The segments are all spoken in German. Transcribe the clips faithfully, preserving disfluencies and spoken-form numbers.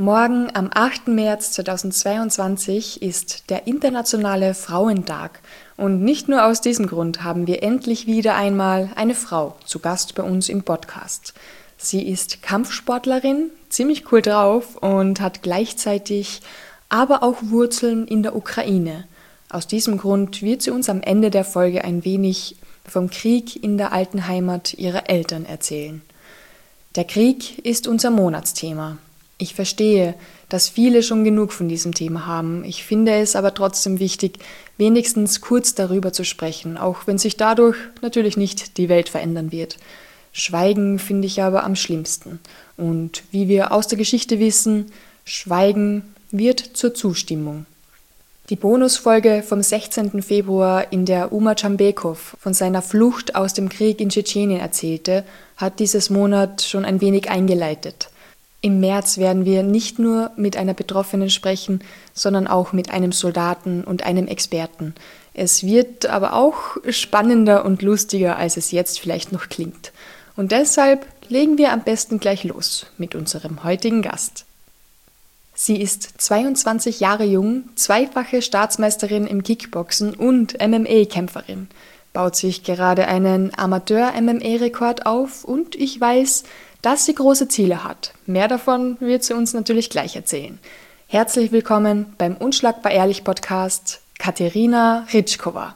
Morgen am achten März zweitausendzweiundzwanzig ist der Internationale Frauentag. Und nicht nur aus diesem Grund haben wir endlich wieder einmal eine Frau zu Gast bei uns im Podcast. Sie ist Kampfsportlerin, ziemlich cool drauf und hat gleichzeitig aber auch Wurzeln in der Ukraine. Aus diesem Grund wird sie uns am Ende der Folge ein wenig vom Krieg in der alten Heimat ihrer Eltern erzählen. Der Krieg ist unser Monatsthema. Ich verstehe, dass viele schon genug von diesem Thema haben. Ich finde es aber trotzdem wichtig, wenigstens kurz darüber zu sprechen, auch wenn sich dadurch natürlich nicht die Welt verändern wird. Schweigen finde ich aber am schlimmsten. Und wie wir aus der Geschichte wissen, Schweigen wird zur Zustimmung. Die Bonusfolge vom sechzehnten Februar, in der Umar Dschambekov von seiner Flucht aus dem Krieg in Tschetschenien erzählte, hat dieses Monat schon ein wenig eingeleitet. Im März werden wir nicht nur mit einer Betroffenen sprechen, sondern auch mit einem Soldaten und einem Experten. Es wird aber auch spannender und lustiger, als es jetzt vielleicht noch klingt. Und deshalb legen wir am besten gleich los mit unserem heutigen Gast. Sie ist zweiundzwanzig Jahre jung, zweifache Staatsmeisterin im Kickboxen und M M A-Kämpferin, baut sich gerade einen Amateur-M M A-Rekord auf und ich weiß, dass sie große Ziele hat. Mehr davon wird sie uns natürlich gleich erzählen. Herzlich willkommen beim Unschlagbar Ehrlich Podcast, Katerina Ritschkova.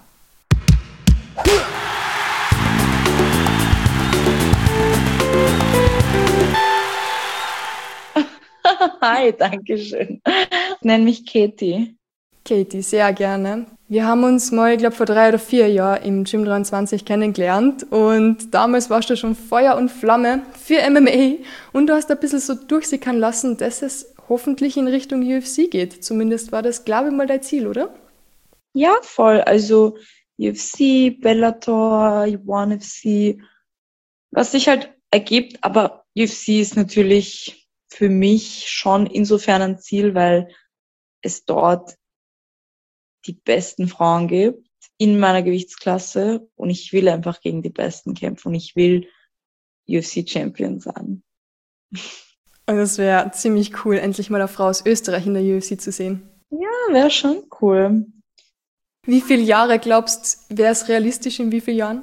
Hi, danke schön. Ich nenne mich Katie. Katie, sehr gerne. Wir haben uns mal, ich glaube, vor drei oder vier Jahren im Gym dreiundzwanzig kennengelernt und damals warst du schon Feuer und Flamme für M M A und du hast ein bisschen so durchsickern lassen, dass es hoffentlich in Richtung U F C geht. Zumindest war das, glaube ich, mal dein Ziel, oder? Ja, voll. Also U F C, Bellator, One F C, was sich halt ergibt. Aber U F C ist natürlich für mich schon insofern ein Ziel, weil es dort die besten Frauen gibt in meiner Gewichtsklasse und ich will einfach gegen die Besten kämpfen und ich will U F C-Champion sein. Und das wäre ziemlich cool, endlich mal eine Frau aus Österreich in der U F C zu sehen. Ja, wäre schon cool. Wie viele Jahre glaubst du, wäre es realistisch in wie vielen Jahren?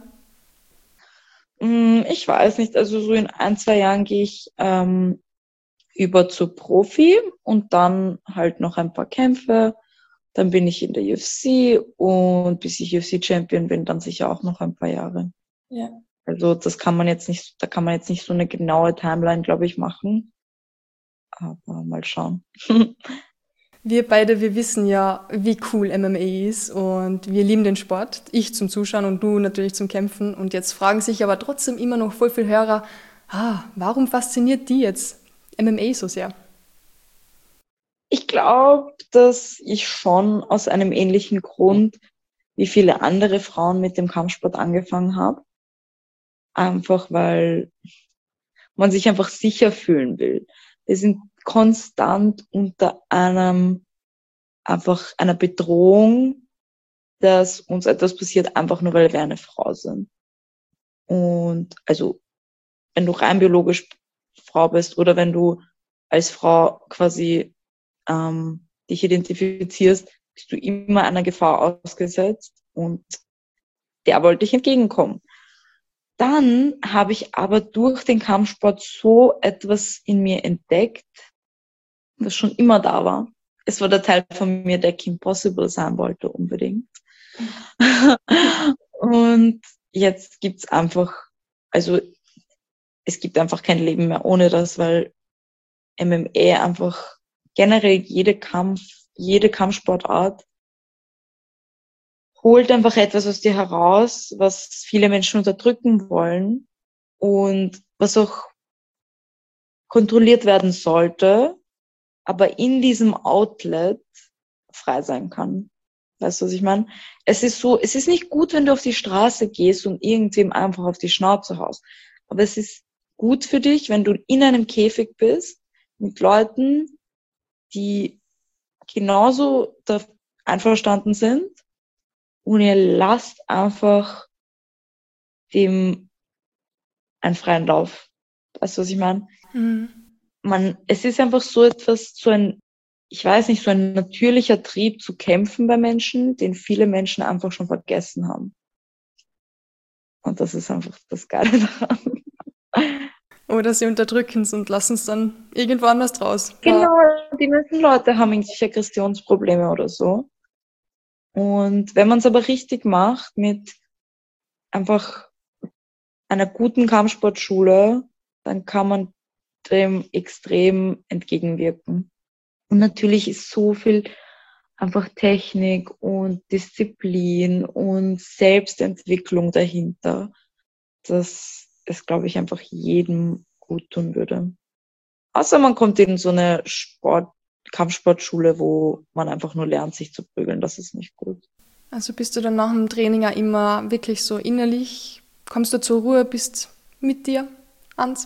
Ich weiß nicht, also so in ein, zwei Jahren gehe ich ähm, über zu Profi und dann halt noch ein paar Kämpfe. Dann bin ich in der U F C und bis ich U F C-Champion bin, dann sicher auch noch ein paar Jahre. Ja. Also das kann man jetzt nicht, da kann man jetzt nicht so eine genaue Timeline, glaube ich, machen. Aber mal schauen. Wir beide, wir wissen ja, wie cool M M A ist und wir lieben den Sport. Ich zum Zuschauen und du natürlich zum Kämpfen. Und jetzt fragen sich aber trotzdem immer noch voll viele Hörer, ah, warum fasziniert die jetzt M M A so sehr? Ich glaube, dass ich schon aus einem ähnlichen Grund wie viele andere Frauen mit dem Kampfsport angefangen habe. Einfach weil man sich einfach sicher fühlen will. Wir sind konstant unter einem, einfach einer Bedrohung, dass uns etwas passiert, einfach nur weil wir eine Frau sind. Und also, wenn du rein biologisch Frau bist oder wenn du als Frau quasi ähm, dich identifizierst, bist du immer einer Gefahr ausgesetzt und der wollte ich entgegenkommen. Dann habe ich aber durch den Kampfsport so etwas in mir entdeckt, was schon immer da war. Es war der Teil von mir, der Kim Possible sein wollte, unbedingt. Und jetzt gibt's einfach, also es gibt einfach kein Leben mehr ohne das, weil M M A einfach generell jede Kampf, jede Kampfsportart holt einfach etwas aus dir heraus, was viele Menschen unterdrücken wollen und was auch kontrolliert werden sollte, aber in diesem Outlet frei sein kann. Weißt du, was ich meine? Es ist so, es ist nicht gut, wenn du auf die Straße gehst und irgendwem einfach auf die Schnauze haust. Aber es ist gut für dich, wenn du in einem Käfig bist mit Leuten, die genauso da einverstanden sind und ihr lasst einfach dem einen freien Lauf. Weißt du, was ich meine? Mhm. man, es ist einfach so etwas, so ein, ich weiß nicht, so ein natürlicher Trieb zu kämpfen bei Menschen, den viele Menschen einfach schon vergessen haben. Und das ist einfach das Geile daran. Oder sie unterdrücken es und lassen es dann irgendwo anders raus. Genau, die meisten Leute haben irgendwelche Aggressionsprobleme oder so. Und wenn man es aber richtig macht, mit einfach einer guten Kampfsportschule, dann kann man dem extrem entgegenwirken. Und natürlich ist so viel einfach Technik und Disziplin und Selbstentwicklung dahinter, dass es, glaube ich, einfach jedem gut tun würde. Außer man kommt in so eine Sport, Kampfsportschule, wo man einfach nur lernt, sich zu prügeln. Das ist nicht gut. Also bist du dann nach dem Training auch immer wirklich so innerlich, kommst du zur Ruhe, bist mit dir ans?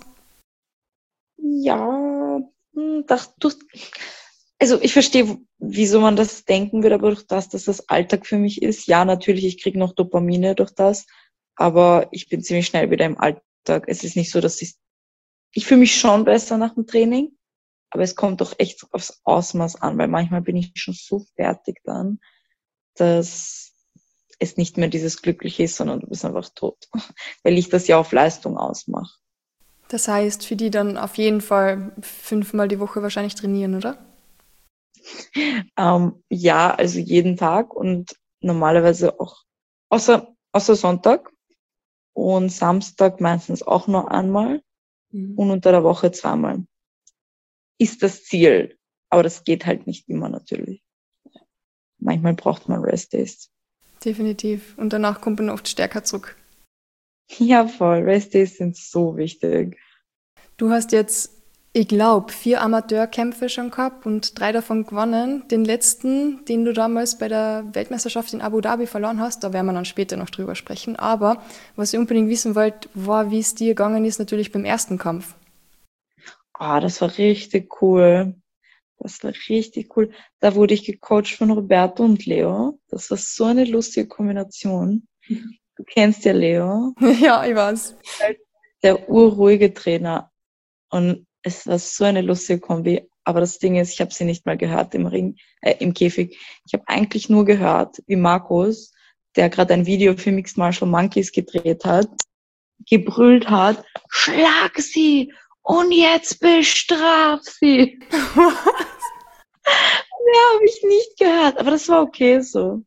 Ja, hm, das, du, also ich verstehe, wieso man das denken würde, aber durch das, dass das Alltag für mich ist, ja, natürlich, ich kriege noch Dopamine durch das, aber ich bin ziemlich schnell wieder im Alltag. Es ist nicht so, dass ich, ich fühle mich schon besser nach dem Training, aber es kommt doch echt aufs Ausmaß an, weil manchmal bin ich schon so fertig dann, dass es nicht mehr dieses Glückliche ist, sondern du bist einfach tot, weil ich das ja auf Leistung ausmache. Das heißt, für die dann auf jeden Fall fünfmal die Woche wahrscheinlich trainieren, oder? Ähm, ja, also jeden Tag und normalerweise auch, außer, außer Sonntag und Samstag meistens auch nur einmal Mhm. und unter der Woche zweimal. Ist das Ziel, aber das geht halt nicht immer natürlich. Manchmal braucht man Rest-Days. Definitiv. Und danach kommt man oft stärker zurück. Ja, voll. Rest-Days sind so wichtig. Du hast jetzt, ich glaube, vier Amateurkämpfe schon gehabt und drei davon gewonnen. Den letzten, den du damals bei der Weltmeisterschaft in Abu Dhabi verloren hast, da werden wir dann später noch drüber sprechen. Aber was ich unbedingt wissen wollte, war, wie es dir gegangen ist, natürlich beim ersten Kampf. Ah, das war richtig cool. Das war richtig cool. Da wurde ich gecoacht von Roberto und Leo. Das war so eine lustige Kombination. Du kennst ja Leo, Ja, ich weiß. der urruhige Trainer. Und es war so eine lustige Kombi. Aber das Ding ist, ich habe sie nicht mal gehört im Ring, äh, im Käfig. Ich habe eigentlich nur gehört, wie Markus, der gerade ein Video für Mixed Martial Monkeys gedreht hat, gebrüllt hat, schlag sie und jetzt bestraf sie. Ja, habe ich nicht gehört, aber das war okay so.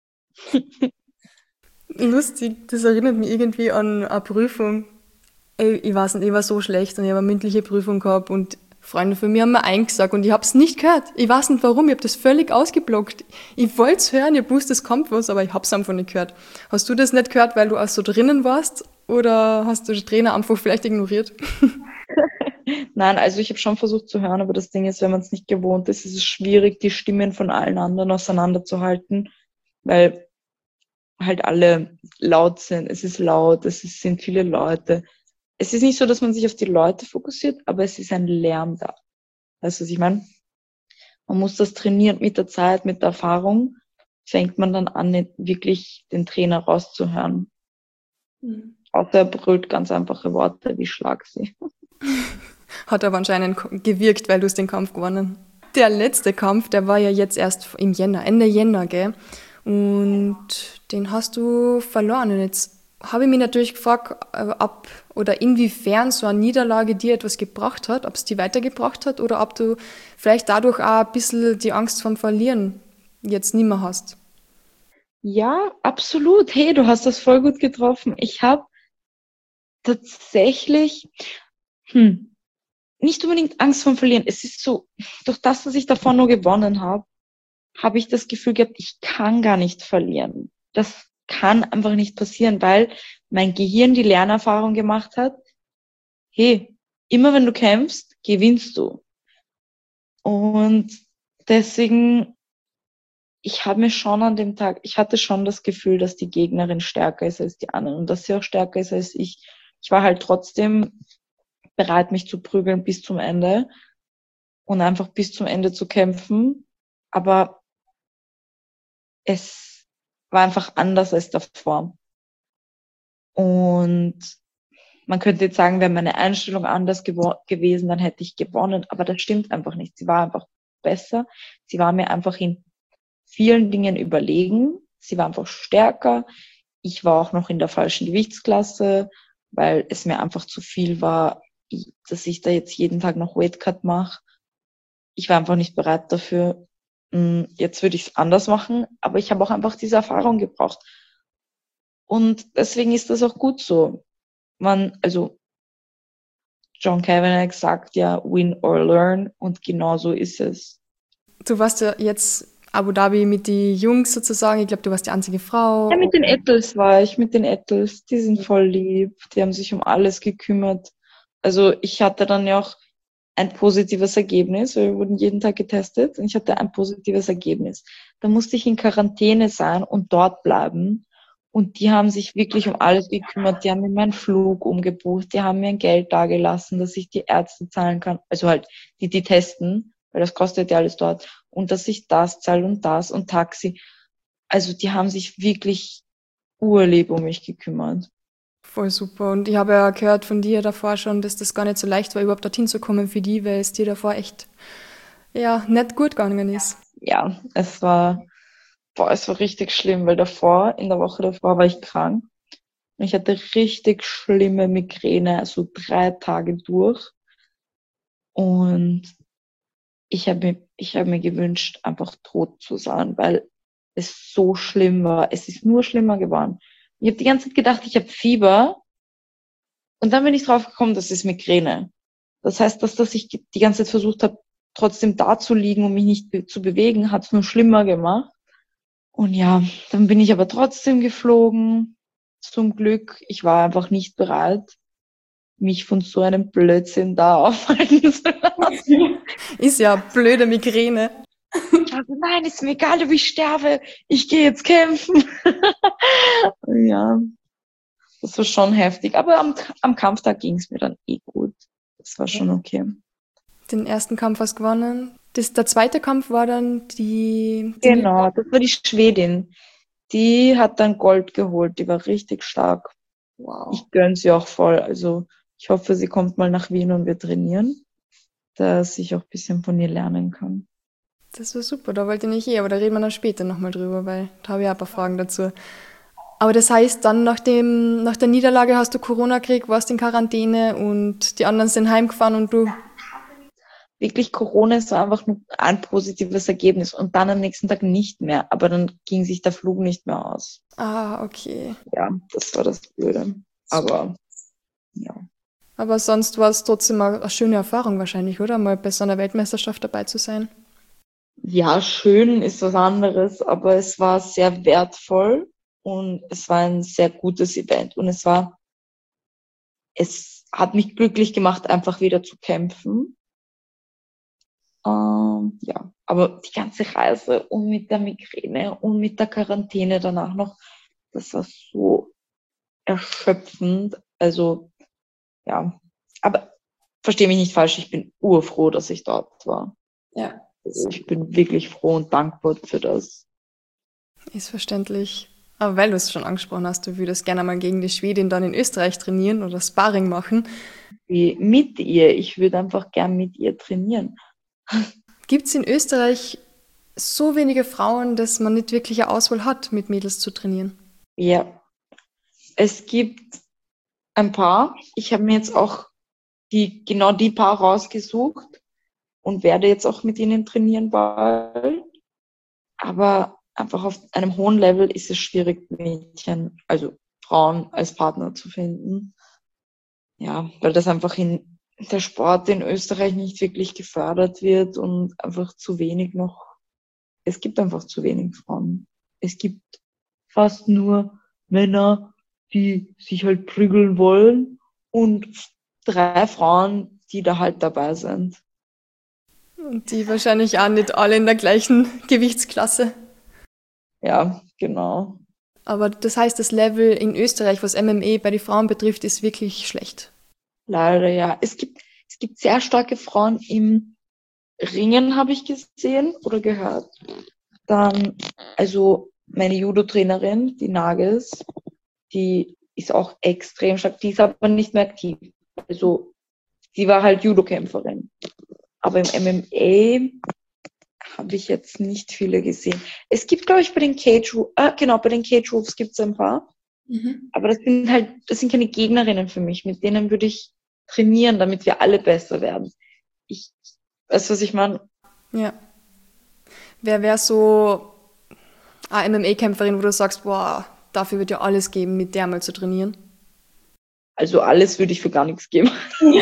Lustig, das erinnert mich irgendwie an eine Prüfung. Ich, ich weiß nicht, ich war so schlecht und ich habe eine mündliche Prüfung gehabt und Freunde von mir haben mir eingesagt und ich habe es nicht gehört. Ich weiß nicht warum, ich habe das völlig ausgeblockt. Ich wollte es hören, ich wusste, es kommt was, aber ich habe es einfach nicht gehört. Hast du das nicht gehört, weil du auch so drinnen warst oder hast du den Trainer einfach vielleicht ignoriert? Nein, also ich habe schon versucht zu hören, aber das Ding ist, wenn man es nicht gewohnt ist, ist es schwierig, die Stimmen von allen anderen auseinanderzuhalten, weil halt alle laut sind. Es ist laut, es ist, sind viele Leute. Es ist nicht so, dass man sich auf die Leute fokussiert, aber es ist ein Lärm da. Weißt du, was ich meine? Man muss das trainieren mit der Zeit, mit der Erfahrung, fängt man dann an, wirklich den Trainer rauszuhören. Mhm. Auch der brüllt ganz einfache Worte wie Schlag sie. Hat aber anscheinend gewirkt, weil du es den Kampf gewonnen. Der letzte Kampf, der war ja jetzt erst im Jänner, Ende Jänner, gell? Und den hast du verloren. Und jetzt habe ich mich natürlich gefragt, äh, ob oder inwiefern so eine Niederlage dir etwas gebracht hat, ob es dir weitergebracht hat oder ob du vielleicht dadurch auch ein bisschen die Angst vom Verlieren jetzt nicht mehr hast. Ja, absolut. Hey, du hast das voll gut getroffen. Ich habe tatsächlich hm, nicht unbedingt Angst vom Verlieren. Es ist so, durch das, dass ich davon nur gewonnen habe, habe ich das Gefühl gehabt, ich kann gar nicht verlieren. Das kann einfach nicht passieren, weil mein Gehirn die Lernerfahrung gemacht hat, hey, immer wenn du kämpfst, gewinnst du. Und deswegen, ich habe mir schon an dem Tag, ich hatte schon das Gefühl, dass die Gegnerin stärker ist als die anderen und dass sie auch stärker ist als ich. Ich war halt trotzdem bereit, mich zu prügeln bis zum Ende und einfach bis zum Ende zu kämpfen. Aber es war einfach anders als davor. Und man könnte jetzt sagen, wäre meine Einstellung anders gewo- gewesen, dann hätte ich gewonnen. Aber das stimmt einfach nicht. Sie war einfach besser. Sie war mir einfach in vielen Dingen überlegen. Sie war einfach stärker. Ich war auch noch in der falschen Gewichtsklasse, weil es mir einfach zu viel war, dass ich da jetzt jeden Tag noch Weightcut mache. Ich war einfach nicht bereit dafür. Jetzt würde ich es anders machen, aber ich habe auch einfach diese Erfahrung gebraucht. Und deswegen ist das auch gut so. Man, also John Kavanagh sagt ja, win or learn, und genau so ist es. Du warst ja jetzt Abu Dhabi mit den Jungs sozusagen. Ich glaube, du warst die einzige Frau. Ja, mit den Ettels war ich, mit den Ettels. Die sind voll lieb. Die haben sich um alles gekümmert. Also ich hatte dann ja auch ein positives Ergebnis. Wir wurden jeden Tag getestet und ich hatte ein positives Ergebnis. Da musste ich in Quarantäne sein und dort bleiben. Und die haben sich wirklich um alles gekümmert. Die haben mir meinen Flug umgebucht. Die haben mir ein Geld dagelassen, dass ich die Ärzte zahlen kann. Also halt, die, die testen, weil das kostet ja alles dort. Und dass ich das zahle und das und Taxi. Also die haben sich wirklich urlieb um mich gekümmert. Voll super. Und ich habe ja gehört von dir davor schon, dass das gar nicht so leicht war, überhaupt dorthin zu kommen für die, weil es dir davor echt, ja, nicht gut gegangen ist. Ja, es war, boah, es war richtig schlimm, weil davor, in der Woche davor war ich krank. Und ich hatte richtig schlimme Migräne, so drei Tage durch. Und ich habe mir, ich habe mir gewünscht, einfach tot zu sein, weil es so schlimm war. Es ist nur schlimmer geworden. Ich habe die ganze Zeit gedacht, ich habe Fieber. Und dann bin ich drauf gekommen, das ist Migräne. Das heißt, dass, dass ich die ganze Zeit versucht habe, trotzdem da zu liegen und mich nicht be- zu bewegen, hat es nur schlimmer gemacht. Und ja, dann bin ich aber trotzdem geflogen. Zum Glück. Ich war einfach nicht bereit, mich von so einem Blödsinn da aufhalten zu lassen. Ist ja blöde Migräne. Also nein, ist mir egal, ob ich sterbe. Ich gehe jetzt kämpfen. Ja, das war schon heftig. Aber am, am Kampftag ging es mir dann eh gut. Das war schon okay. Den ersten Kampf hast du gewonnen. Das, der zweite Kampf war dann die, die Genau, das war die Schwedin. Die hat dann Gold geholt. Die war richtig stark. Wow. Ich gönne sie auch voll. Also ich hoffe, sie kommt mal nach Wien und wir trainieren, dass ich auch ein bisschen von ihr lernen kann. Das war super, da wollte ich nicht eh, aber da reden wir dann später nochmal drüber, weil da habe ich auch ein paar Fragen dazu. Aber das heißt, dann nach, dem, nach der Niederlage hast du Corona gekriegt, warst in Quarantäne und die anderen sind heimgefahren und du... Wirklich, Corona ist einfach nur ein positives Ergebnis und dann am nächsten Tag nicht mehr. Aber dann ging sich der Flug nicht mehr aus. Ah, okay. Ja, das war das Blöde. Aber ja. Aber sonst war es trotzdem eine schöne Erfahrung wahrscheinlich, oder? Mal bei so einer Weltmeisterschaft dabei zu sein. Ja, schön ist was anderes, aber es war sehr wertvoll und es war ein sehr gutes Event. Und es war, es hat mich glücklich gemacht, einfach wieder zu kämpfen. Ähm, ja, aber die ganze Reise und mit der Migräne und mit der Quarantäne danach noch, das war so erschöpfend. Also, ja, aber verstehe mich nicht falsch, ich bin urfroh, dass ich dort war. Ja. Also ich bin wirklich froh und dankbar für das. Ist verständlich. Aber weil du es schon angesprochen hast, du würdest gerne mal gegen die Schwedin dann in Österreich trainieren oder Sparring machen. Wie mit ihr, ich würde einfach gern mit ihr trainieren. Gibt es in Österreich so wenige Frauen, dass man nicht wirklich eine Auswahl hat, mit Mädels zu trainieren? Ja, es gibt ein paar. Ich habe mir jetzt auch die, genau die paar rausgesucht und werde jetzt auch mit ihnen trainieren bald. Aber einfach auf einem hohen Level ist es schwierig, Mädchen, also Frauen als Partner zu finden. Ja, weil das einfach in der Sport in Österreich nicht wirklich gefördert wird und einfach zu wenig noch, es gibt einfach zu wenig Frauen. Es gibt fast nur Männer, die sich halt prügeln wollen und drei Frauen, die da halt dabei sind. Und die wahrscheinlich auch nicht alle in der gleichen Gewichtsklasse. Ja, genau. Aber das heißt, das Level in Österreich, was M M A bei den Frauen betrifft, ist wirklich schlecht. Leider, ja. Es gibt, es gibt sehr starke Frauen im Ringen, habe ich gesehen oder gehört. Dann, also meine Judo-Trainerin, die Nagels, die ist auch extrem stark. Die ist aber nicht mehr aktiv. Also, sie war halt Judo-Kämpferin. Aber im M M A habe ich jetzt nicht viele gesehen. Es gibt, glaube ich, bei den Cage Wolves, ah, genau, bei den Cage Wolves gibt es ein paar. Mhm. Aber das sind halt, das sind keine Gegnerinnen für mich. Mit denen würde ich trainieren, damit wir alle besser werden. Ich, weißt du, was ich meine? Ja. Wer wäre so eine M M A-Kämpferin, wo du sagst, boah, dafür wird ja alles geben, mit der mal zu trainieren? Also alles würde ich für gar nichts geben.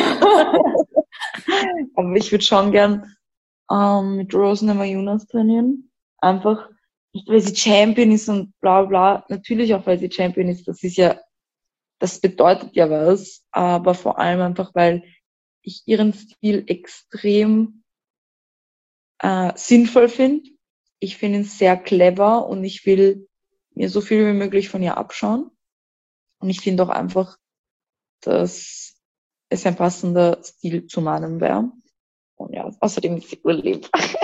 Aber ich würde schon gern ähm, mit Rose Namajunas trainieren. Einfach, nicht weil sie Champion ist und bla bla. Natürlich auch, weil sie Champion ist. Das ist ja, das bedeutet ja was. Aber vor allem einfach, weil ich ihren Stil extrem äh, sinnvoll finde. Ich finde ihn sehr clever und ich will mir so viel wie möglich von ihr abschauen. Und ich finde auch einfach, dass es ein passender Stil zu meinem wäre. Und ja, außerdem ist sie urlieb.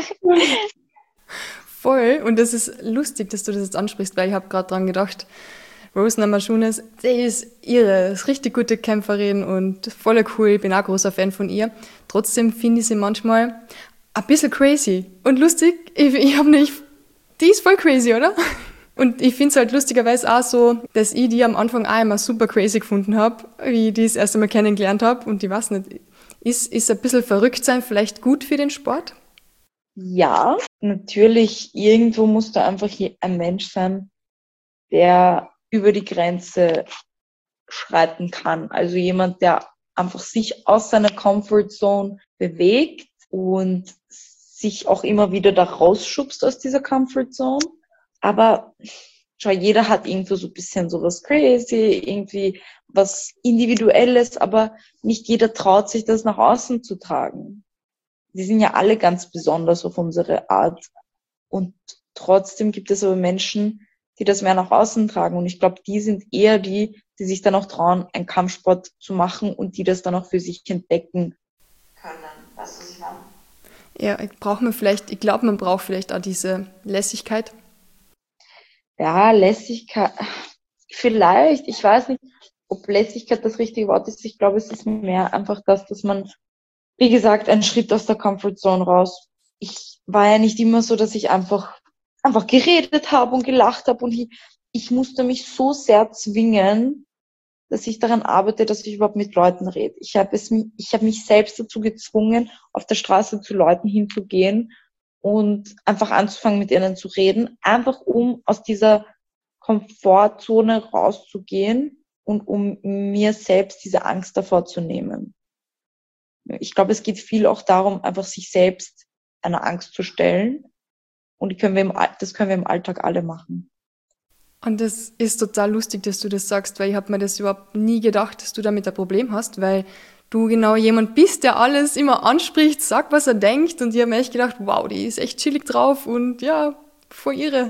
Voll. Und das ist lustig, dass du das jetzt ansprichst, weil ich habe gerade dran gedacht, Rose Namajunas, die ist ihre, ist richtig gute Kämpferin und voll cool. Ich bin auch großer Fan von ihr. Trotzdem finde ich sie manchmal ein bisschen crazy. Und lustig, ich, ich habe nicht, die ist voll crazy, oder? Und ich finde es halt lustigerweise auch so, dass ich die am Anfang auch immer super crazy gefunden habe, wie ich die das erste Mal kennengelernt habe. Und ich weiß nicht, ist, ist ein bisschen verrückt sein vielleicht gut für den Sport? Ja, natürlich, irgendwo muss da einfach ein Mensch sein, der über die Grenze schreiten kann. Also jemand, der einfach sich aus seiner Comfortzone bewegt und sich auch immer wieder da rausschubst aus dieser Comfortzone. Aber schau, jeder hat irgendwo so ein bisschen sowas crazy, irgendwie was Individuelles, aber nicht jeder traut sich das nach außen zu tragen. Die sind ja alle ganz besonders auf unsere Art. Und trotzdem gibt es aber Menschen, die das mehr nach außen tragen. Und ich glaube, die sind eher die, die sich dann auch trauen, einen Kampfsport zu machen und die das dann auch für sich entdecken können. Weißt du, was ich meine? Ja, braucht man vielleicht, ich glaube, man braucht vielleicht auch diese Lässigkeit. Ja, Lässigkeit, vielleicht, ich weiß nicht, ob Lässigkeit das richtige Wort ist. Ich glaube, es ist mehr einfach das, dass man, wie gesagt, einen Schritt aus der Comfortzone raus. Ich war ja nicht immer so, dass ich einfach, einfach geredet habe und gelacht habe und ich, ich musste mich so sehr zwingen, dass ich daran arbeite, dass ich überhaupt mit Leuten rede. Ich habe es, ich habe mich selbst dazu gezwungen, auf der Straße zu Leuten hinzugehen und einfach anzufangen, mit ihnen zu reden, einfach um aus dieser Komfortzone rauszugehen und um mir selbst diese Angst davor zu nehmen. Ich glaube, es geht viel auch darum, einfach sich selbst einer Angst zu stellen. Und die können wir im, das können wir im Alltag alle machen. Und das ist total lustig, dass du das sagst, weil ich habe mir das überhaupt nie gedacht, dass du damit ein Problem hast, weil du genau jemand bist, der alles immer anspricht, sagt, was er denkt. Und ich habe mir echt gedacht, wow, die ist echt chillig drauf und ja, voll irre.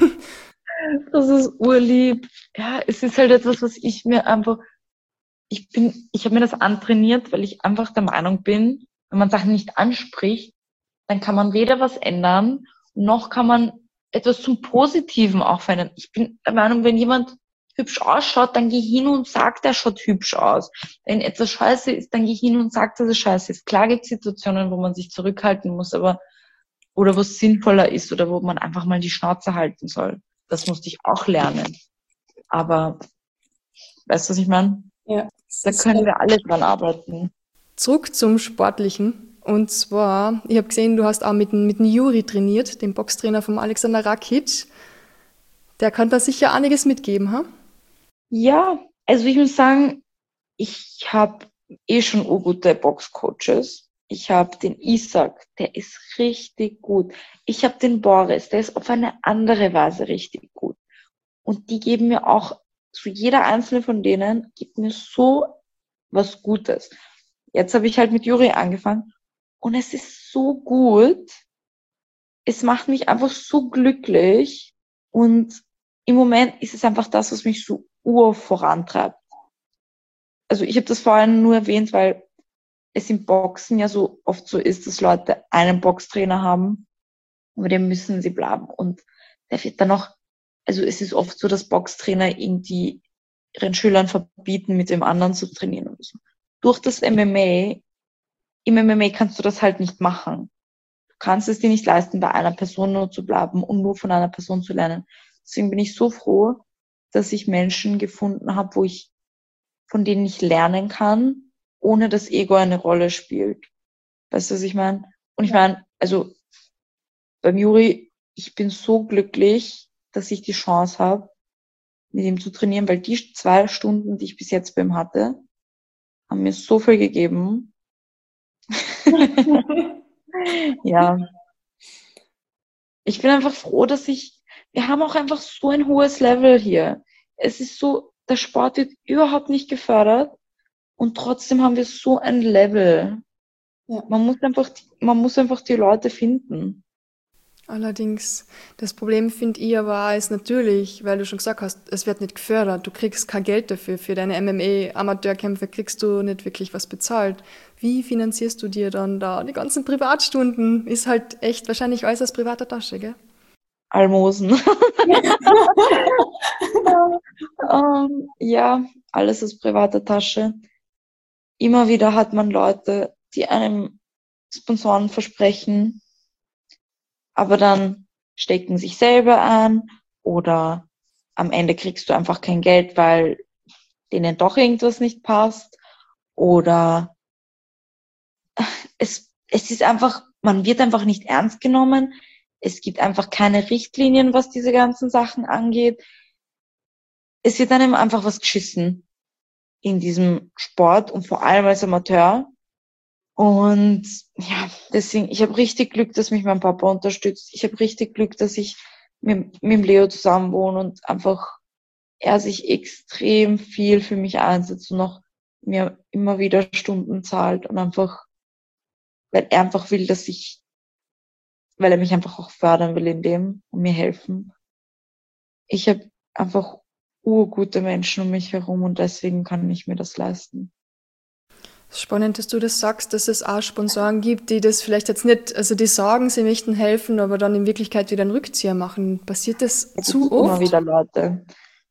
Das ist urlieb. Ja, es ist halt etwas, was ich mir einfach, ich bin, ich habe mir das antrainiert, weil ich einfach der Meinung bin, wenn man Sachen nicht anspricht, dann kann man weder was ändern, noch kann man etwas zum Positiven auch verändern. Ich bin der Meinung, wenn jemand hübsch ausschaut, dann geh hin und sag, der schaut hübsch aus. Wenn etwas scheiße ist, dann geh hin und sag, dass es scheiße ist. Klar gibt es Situationen, wo man sich zurückhalten muss, aber oder wo es sinnvoller ist oder wo man einfach mal die Schnauze halten soll. Das musste ich auch lernen. Aber weißt du, was ich meine? Ja. Da können wir alle dran arbeiten. Zurück zum Sportlichen. Und zwar, ich habe gesehen, du hast auch mit, mit dem Juri trainiert, dem Boxtrainer vom Alexander Rakic. Der kann da sicher einiges mitgeben, ha? Ja, also ich muss sagen, ich habe eh schon gute Boxcoaches. Ich habe den Isaac, der ist richtig gut. Ich habe den Boris, der ist auf eine andere Weise richtig gut. Und die geben mir auch, so jeder einzelne von denen gibt mir so was Gutes. Jetzt habe ich halt mit Juri angefangen und es ist so gut. Es macht mich einfach so glücklich und im Moment ist es einfach das, was mich so ur vorantreibt. Also ich habe das vorhin nur erwähnt, weil es im Boxen ja so oft so ist, dass Leute einen Boxtrainer haben, über den müssen sie bleiben. Und der wird dann auch, also es ist oft so, dass Boxtrainer irgendwie ihren Schülern verbieten, mit dem anderen zu trainieren oder so. Durch das M M A, im M M A kannst du das halt nicht machen. Du kannst es dir nicht leisten, bei einer Person nur zu bleiben und nur von einer Person zu lernen. Deswegen bin ich so froh, dass ich Menschen gefunden habe, wo ich, von denen ich lernen kann, ohne dass Ego eine Rolle spielt. Weißt du, was ich meine? Und ich meine, also beim Juri, ich bin so glücklich, dass ich die Chance habe, mit ihm zu trainieren, weil die zwei Stunden, die ich bis jetzt bei ihm hatte, haben mir so viel gegeben. Ja. Ich bin einfach froh, dass ich, wir haben auch einfach so ein hohes Level hier. Es ist so, der Sport wird überhaupt nicht gefördert und trotzdem haben wir so ein Level. Ja. Man muss einfach, man muss einfach die Leute finden. Allerdings, das Problem finde ich aber auch ist natürlich, weil du schon gesagt hast, es wird nicht gefördert, du kriegst kein Geld dafür, für deine M M A-Amateurkämpfe kriegst du nicht wirklich was bezahlt. Wie finanzierst du dir dann da die ganzen Privatstunden? Ist halt echt wahrscheinlich alles aus privater Tasche, gell? Almosen. ähm, ja, alles aus privater Tasche. Immer wieder hat man Leute, die einem Sponsoren versprechen, aber dann stecken sich selber an oder am Ende kriegst du einfach kein Geld, weil denen doch irgendwas nicht passt oder es, es ist einfach, man wird einfach nicht ernst genommen. Es gibt einfach keine Richtlinien, was diese ganzen Sachen angeht. Es wird einem einfach was geschissen in diesem Sport und vor allem als Amateur. Und ja, deswegen, ich habe richtig Glück, dass mich mein Papa unterstützt. Ich habe richtig Glück, dass ich mit, mit dem Leo zusammen wohne und einfach er sich extrem viel für mich einsetzt und noch mir immer wieder Stunden zahlt und einfach, weil er einfach will, dass ich, weil er mich einfach auch fördern will in dem und mir helfen. Ich habe einfach urgute Menschen um mich herum und deswegen kann ich mir das leisten. Spannend, dass du das sagst, dass es auch Sponsoren gibt, die das vielleicht jetzt nicht, also die sagen, sie möchten helfen, aber dann in Wirklichkeit wieder einen Rückzieher machen. Passiert das Da zu gibt's immer oft? wieder Leute.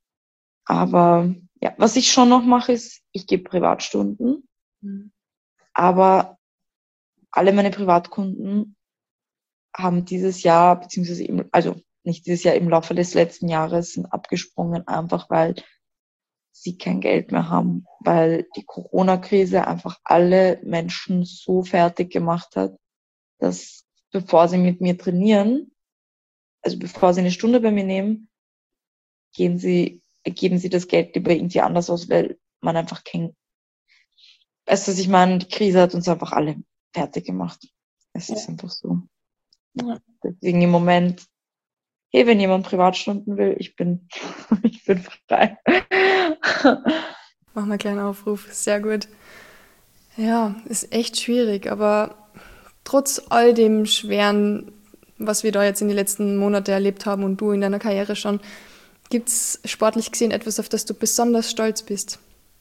Aber ja, was ich schon noch mache, ist, ich gebe Privatstunden, Mhm. aber alle meine Privatkunden haben dieses Jahr, beziehungsweise im, also nicht dieses Jahr, im Laufe des letzten Jahres sind abgesprungen, einfach weil sie kein Geld mehr haben, weil die Corona-Krise einfach alle Menschen so fertig gemacht hat, dass bevor sie mit mir trainieren, also bevor sie eine Stunde bei mir nehmen, gehen sie, geben sie das Geld lieber irgendwie anders aus, weil man einfach kein, weißt du, was ich meine, die Krise hat uns einfach alle fertig gemacht. Es Ja. ist einfach so. Ja. Deswegen im Moment, hey, wenn jemand Privatstunden will, ich bin, ich bin frei. Machen wir einen kleinen Aufruf, sehr gut. Ja, ist echt schwierig, aber trotz all dem Schweren, was wir da jetzt in den letzten Monaten erlebt haben und du in deiner Karriere schon, gibt es sportlich gesehen etwas, auf das du besonders stolz bist?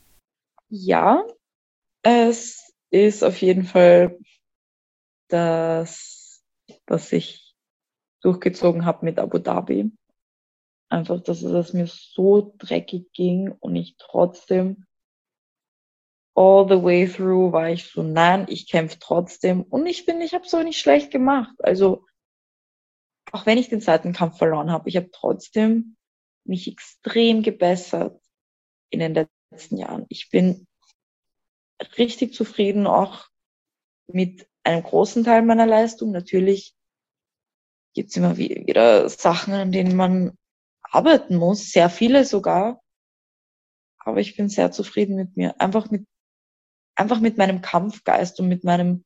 Ja, es ist auf jeden Fall das, was ich durchgezogen habe mit Abu Dhabi. Einfach, dass es mir so dreckig ging und ich trotzdem all the way through war ich so, nein, ich kämpfe trotzdem. Und ich finde, ich habe es auch nicht schlecht gemacht. Also, auch wenn ich den zweiten Kampf verloren habe, ich habe trotzdem mich extrem gebessert in den letzten Jahren. Ich bin richtig zufrieden auch mit einem großen Teil meiner Leistung. Natürlich gibt es immer wieder Sachen, an denen man arbeiten muss, sehr viele sogar. Aber ich bin sehr zufrieden mit mir. Einfach mit, einfach mit meinem Kampfgeist und mit meinem,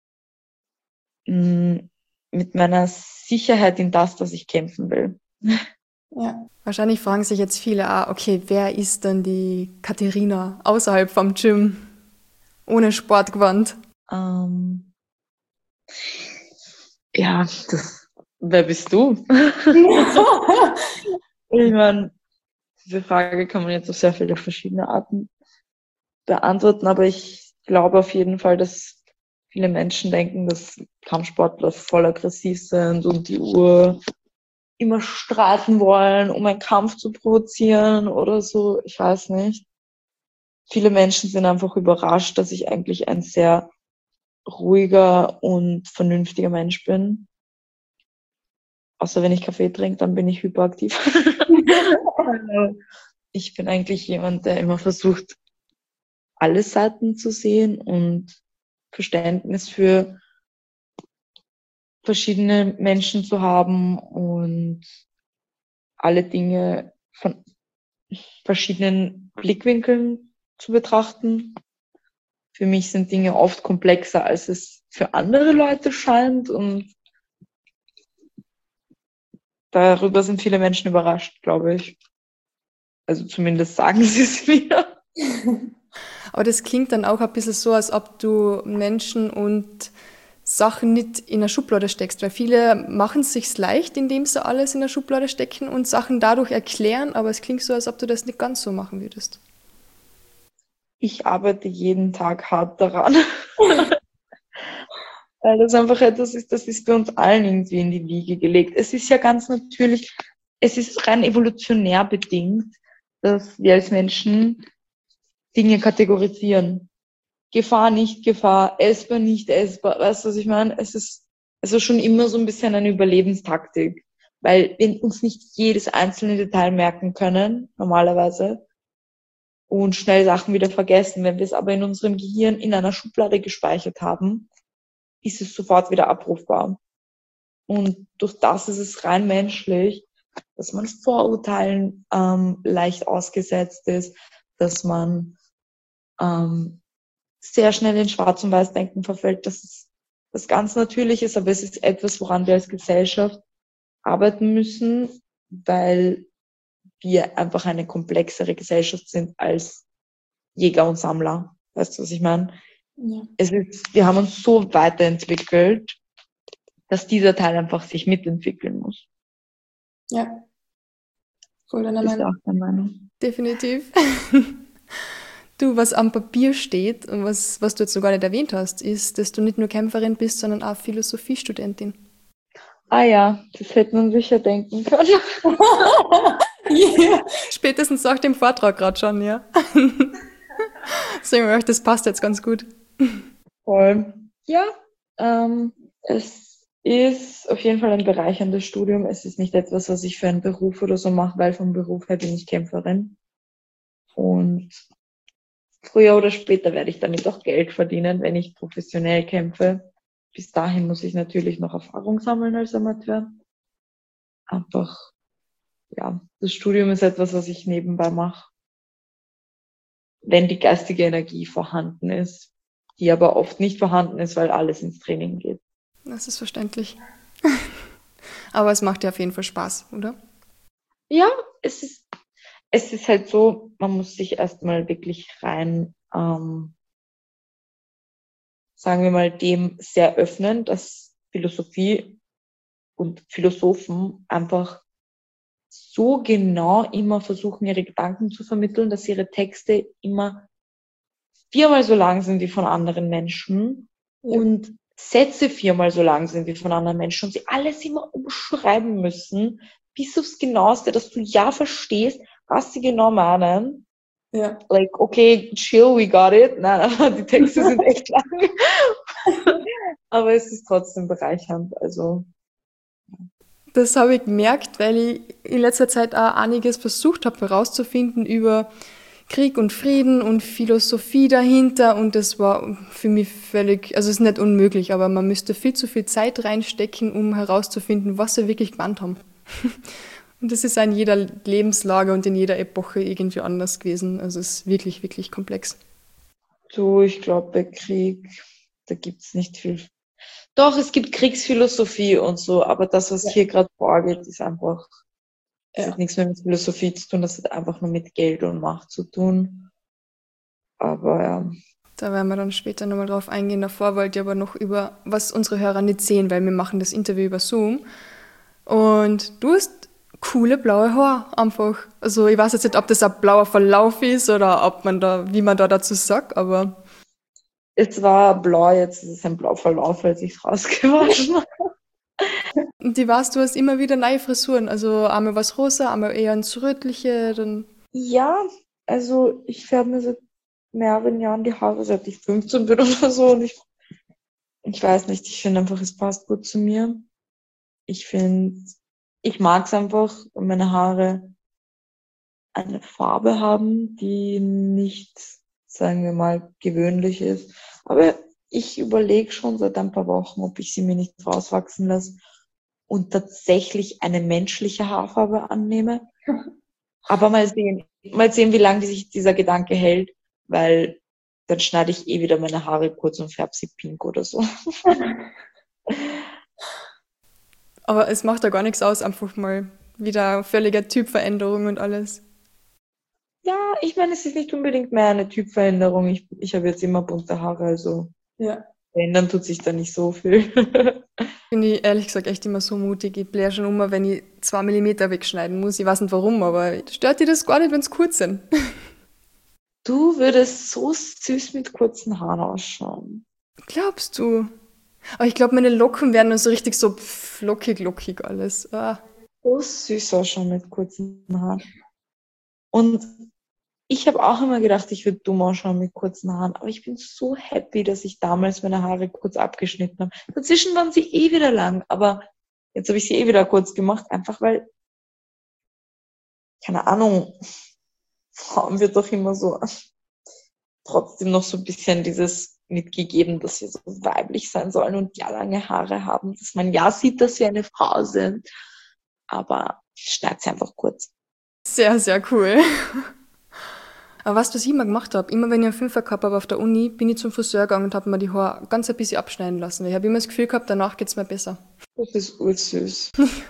mh, mit meiner Sicherheit in das, dass ich kämpfen will. Ja. Wahrscheinlich fragen sich jetzt viele, ah, okay, wer ist denn die Katharina außerhalb vom Gym, ohne Sportgewand? Ähm, ja, das, wer bist du? Ich meine, diese Frage kann man jetzt auf sehr viele verschiedene Arten beantworten, aber ich glaube auf jeden Fall, dass viele Menschen denken, dass Kampfsportler voll aggressiv sind und die Uhr immer streiten wollen, um einen Kampf zu provozieren oder so. Ich weiß nicht. Viele Menschen sind einfach überrascht, dass ich eigentlich ein sehr ruhiger und vernünftiger Mensch bin. Außer wenn ich Kaffee trinke, dann bin ich hyperaktiv. Ich bin eigentlich jemand, der immer versucht, alle Seiten zu sehen und Verständnis für verschiedene Menschen zu haben und alle Dinge von verschiedenen Blickwinkeln zu betrachten. Für mich sind Dinge oft komplexer, als es für andere Leute scheint, und darüber sind viele Menschen überrascht, glaube ich. Also zumindest sagen sie es mir. Aber das klingt dann auch ein bisschen so, als ob du Menschen und Sachen nicht in eine Schublade steckst, weil viele machen es sich leicht, indem sie alles in eine Schublade stecken und Sachen dadurch erklären, aber es klingt so, als ob du das nicht ganz so machen würdest. Ich arbeite jeden Tag hart daran. Weil das einfach etwas ist, das ist bei uns allen irgendwie in die Wiege gelegt. Es ist ja ganz natürlich, es ist rein evolutionär bedingt, dass wir als Menschen Dinge kategorisieren. Gefahr, nicht Gefahr, essbar, nicht essbar. Weißt du, was ich meine? Es ist also schon immer so ein bisschen eine Überlebenstaktik, weil wir uns nicht jedes einzelne Detail merken können, normalerweise, und schnell Sachen wieder vergessen. Wenn wir es aber in unserem Gehirn in einer Schublade gespeichert haben, ist es sofort wieder abrufbar. Und durch das ist es rein menschlich, dass man Vorurteilen ähm, leicht ausgesetzt ist, dass man ähm, sehr schnell in Schwarz- und Weiß-Denken verfällt, dass es das ganz natürlich ist, aber es ist etwas, woran wir als Gesellschaft arbeiten müssen, weil wir einfach eine komplexere Gesellschaft sind als Jäger und Sammler. Weißt du, was ich meine? Ja. Es ist, wir haben uns so weiterentwickelt, dass dieser Teil einfach sich mitentwickeln muss. Ja, voll deiner Bist Meinung. du auch der Meinung? Definitiv. Du, was am Papier steht und was, was du jetzt noch gar nicht erwähnt hast, ist, dass du nicht nur Kämpferin bist, sondern auch Philosophiestudentin. Ah ja, das hätte man sicher denken können. Yeah. Spätestens nach dem Vortrag gerade schon, ja. Deswegen, das passt jetzt ganz gut. Voll. Ja, ähm, es ist auf jeden Fall ein bereicherndes Studium. Es ist nicht etwas, was ich für einen Beruf oder so mache, weil vom Beruf her bin ich Kämpferin. Und früher oder später werde ich damit auch Geld verdienen, wenn ich professionell kämpfe. Bis dahin muss ich natürlich noch Erfahrung sammeln als Amateur. Einfach, ja, das Studium ist etwas, was ich nebenbei mache, wenn die geistige Energie vorhanden ist, die aber oft nicht vorhanden ist, weil alles ins Training geht. Das ist verständlich. Aber es macht dir auf jeden Fall Spaß, oder? Ja, es ist, es ist halt so, man muss sich erstmal wirklich rein, ähm, sagen wir mal, dem sehr öffnen, dass Philosophie und Philosophen einfach so genau immer versuchen, ihre Gedanken zu vermitteln, dass ihre Texte immer viermal so lang sind wie von anderen Menschen, ja, und Sätze viermal so lang sind wie von anderen Menschen und sie alles immer umschreiben müssen, bis aufs Genaueste, dass du ja verstehst, was sie genau meinen. Ja. Like, okay, chill, we got it. Nein, aber die Texte sind echt lang. Aber es ist trotzdem bereichernd, also. Das habe ich gemerkt, weil ich in letzter Zeit auch einiges versucht habe herauszufinden über Krieg und Frieden und Philosophie dahinter, und das war für mich völlig, also es ist nicht unmöglich, aber man müsste viel zu viel Zeit reinstecken, um herauszufinden, was sie wirklich gemeint haben. Und das ist in jeder Lebenslage und in jeder Epoche irgendwie anders gewesen. Also es ist wirklich, wirklich komplex. Du, ich glaube, bei Krieg, da gibt's nicht viel. Doch, es gibt Kriegsphilosophie und so, aber das, was ja hier gerade vorgeht, ist einfach, das ja hat nichts mehr mit Philosophie zu tun, das hat einfach nur mit Geld und Macht zu tun. Aber ja. Da werden wir dann später nochmal drauf eingehen. Davor wollte ich aber noch über, was unsere Hörer nicht sehen, weil wir machen das Interview über Zoom. Und du hast coole blaue Haare einfach. Also ich weiß jetzt nicht, ob das ein blauer Verlauf ist oder ob man da, wie man da dazu sagt, aber... Es war blau, jetzt ist es ein blauer Verlauf, als ich es rausgewaschen habe. Und die weißt, du hast immer wieder neue Frisuren. Also einmal was rosa, einmal eher ins Rötliche, dann. Ja, also ich färbe mir seit mehreren Jahren die Haare, seit ich fünfzehn bin oder so. Und ich, ich weiß nicht, ich finde einfach, es passt gut zu mir. Ich finde, ich mag es einfach, wenn meine Haare eine Farbe haben, die nicht, sagen wir mal, gewöhnlich ist. Aber ich überlege schon seit ein paar Wochen, ob ich sie mir nicht rauswachsen lasse und tatsächlich eine menschliche Haarfarbe annehme. Aber mal sehen, mal sehen, wie lange sich dieser Gedanke hält, weil dann schneide ich eh wieder meine Haare kurz und färbe sie pink oder so. Aber es macht ja gar nichts aus, einfach mal wieder völlige Typveränderung und alles. Ja, ich meine, es ist nicht unbedingt mehr eine Typveränderung. Ich, ich habe jetzt immer bunte Haare, also Ja. ändern tut sich da nicht so viel. Finde ich ehrlich gesagt echt immer so mutig. Ich blähe schon immer, wenn ich zwei Millimeter wegschneiden muss. Ich weiß nicht warum, aber stört dir das gar nicht, wenn es kurz sind? Du würdest so süß mit kurzen Haaren ausschauen. Glaubst du? Aber ich glaube, meine Locken werden dann so richtig so flockig, lockig alles. Ah. So süß ausschauen mit kurzen Haaren. Und ich habe auch immer gedacht, ich würde dumm ausschauen mit kurzen Haaren. Aber ich bin so happy, dass ich damals meine Haare kurz abgeschnitten habe. Dazwischen waren sie eh wieder lang, aber jetzt habe ich sie eh wieder kurz gemacht, einfach weil, keine Ahnung, Frauen wird doch immer so trotzdem noch so ein bisschen dieses mitgegeben, dass sie so weiblich sein sollen und ja lange Haare haben, dass man ja sieht, dass sie eine Frau sind. Aber ich schneide sie einfach kurz. Sehr, sehr cool. Aber weißt du, was ich immer gemacht habe? Immer wenn ich einen Fünfer gehabt habe auf der Uni, bin ich zum Friseur gegangen und habe mir die Haare ganz ein bisschen abschneiden lassen. Ich habe immer das Gefühl gehabt, danach geht es mir besser. Das ist ursüß.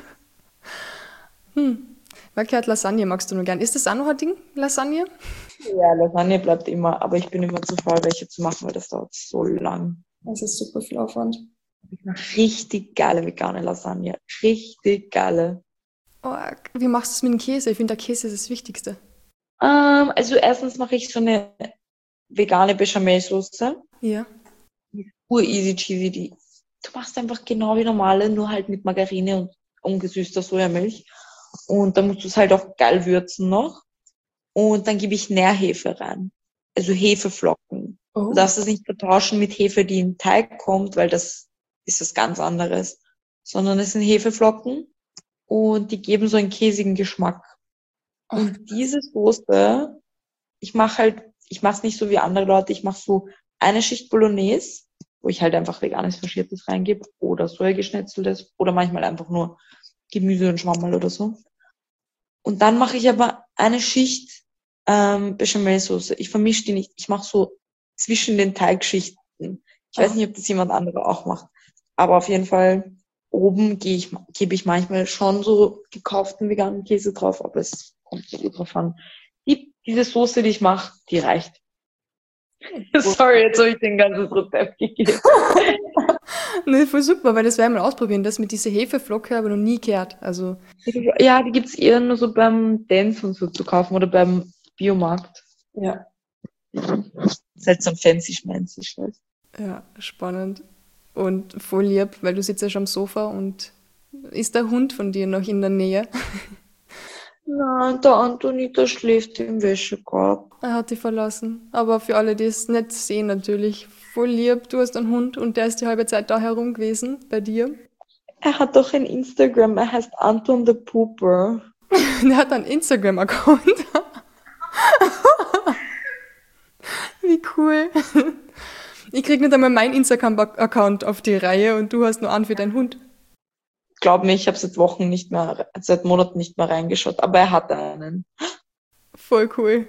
Hm. Weil gehört Lasagne magst du nur gern. Ist das auch noch ein Ding, Lasagne? Ja, Lasagne bleibt immer, aber ich bin immer zu faul, welche zu machen, weil das dauert so lang. Das ist super viel Aufwand. Ich mache richtig geile vegane Lasagne. Richtig geile. Oh, wie machst du es mit dem Käse? Ich finde, der Käse ist das Wichtigste. Ähm, also erstens mache ich so eine vegane Bechamelsoße. Ja. Ur easy cheesy. Die. Du machst einfach genau wie normale, nur halt mit Margarine und ungesüßter Sojamilch. Und dann musst du es halt auch geil würzen noch. Und dann gebe ich Nährhefe rein. Also Hefeflocken. Oh. Du darfst das nicht vertauschen mit Hefe, die in Teig kommt, weil das ist was ganz anderes. Sondern es sind Hefeflocken und die geben so einen käsigen Geschmack. Oh. Und diese Soße, ich mache halt, ich mache es nicht so wie andere Leute, ich mache so eine Schicht Bolognese, wo ich halt einfach veganes Faschiertes reingebe oder Sojageschnetzeltes oder manchmal einfach nur Gemüse und Schwammerl oder so. Und dann mache ich aber eine Schicht ähm, Bechamelsoße. Ich vermische die nicht. Ich mache so zwischen den Teigschichten. Ich weiß nicht, ob das jemand anderer auch macht. Aber auf jeden Fall oben gehe ich, gebe ich manchmal schon so gekauften veganen Käse drauf, aber es kommt so drauf an. Die, diese Soße, die ich mache, die reicht. Sorry, jetzt habe ich den ganzen Rezept gegeben. Nee, voll super, weil das werde ich mal ausprobieren. Das mit dieser Hefeflocke habe ich noch nie gehört. Also, Ja, die gibt's eher nur so beim Dance und so zu kaufen oder beim Biomarkt. ja. Das ist halt so ein fancy schmancy Scheiß. Ja, spannend. Und voll lieb, weil du sitzt ja schon am Sofa und ist der Hund von dir noch in der Nähe? Nein, der Antonita schläft im Wäschekorb. Er hat dich verlassen. Aber für alle, die es nicht sehen, natürlich, voll lieb, du hast einen Hund und der ist die halbe Zeit da herum gewesen, bei dir. Er hat doch ein Instagram, er heißt Anton the Pooper. Der hat einen Instagram-Account. Wie cool. Ich krieg nicht einmal meinen Instagram-Account auf die Reihe und du hast nur einen für deinen Hund. Glaub mir, ich habe seit Wochen nicht mehr, seit Monaten nicht mehr reingeschaut, aber er hat einen. Voll cool.